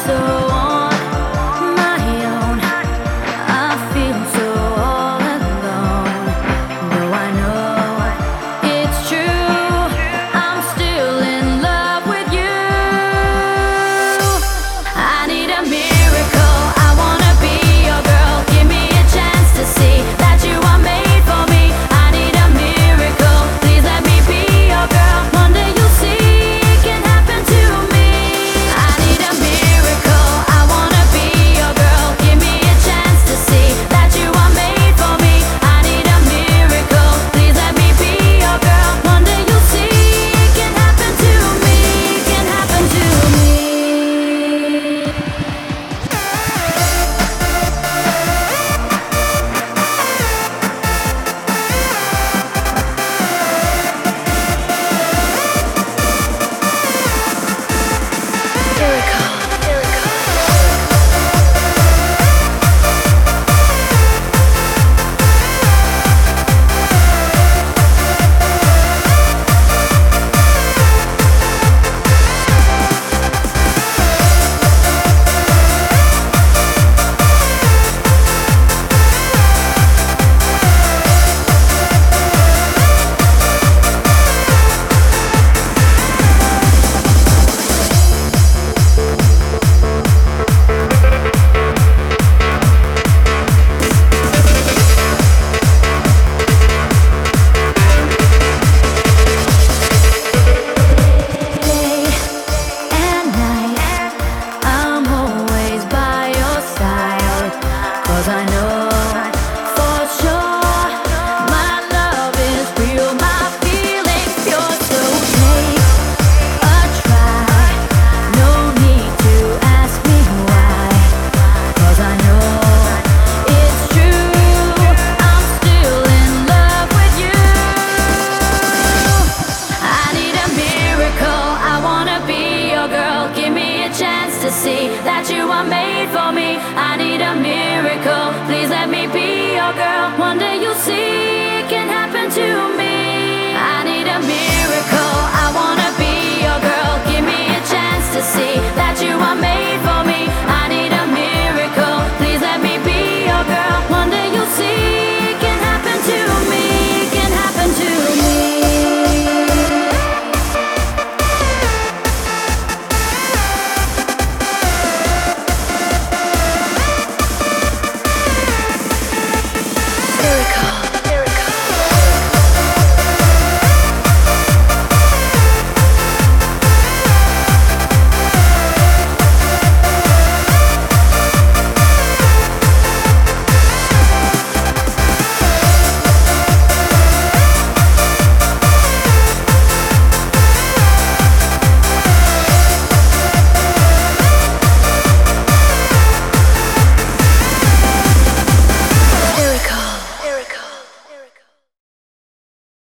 so on my own. I feel so all alone. Though I know it's true, I'm still in love with you. I need a miracle. I wanna be your girl. Give me a chance to see that you are made for me. I need a miracle. Please let me be your girl. One day you'll see it can happen to me. I need a miracle. I wanna be your girl. Give me a chance to see that you are made for me. I need a miracle. Please let me be your girl. One day you'll see it can happen to me. Can happen to me. Cause I know for sure my love is real, my feelings pure. So take a try, no need to ask me why. Cause I know it's true, I'm still in love with you. I need a miracle, I wanna be your girl. Give me a chance to see that you are made for me. I need a miracle, please let me be your girl. One day you'll see it can happen to me. I need a miracle, I wanna be your girl. Give me a chance to see that you are made